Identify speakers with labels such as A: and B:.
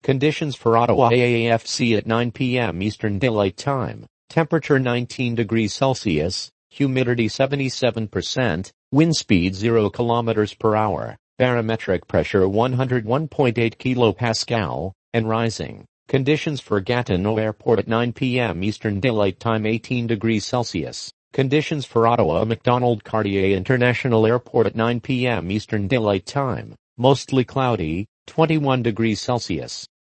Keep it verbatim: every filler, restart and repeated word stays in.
A: Conditions for Ottawa A A F C at nine p m Eastern Daylight Time. Temperature nineteen degrees Celsius, humidity seventy-seven percent, wind speed zero kilometers per hour, barometric pressure one hundred one point eight kilopascal, and rising. Conditions for Gatineau Airport at nine p m Eastern Daylight Time eighteen degrees Celsius. Conditions for Ottawa Macdonald Cartier International Airport at nine p m Eastern Daylight Time. Mostly cloudy, twenty-one degrees Celsius.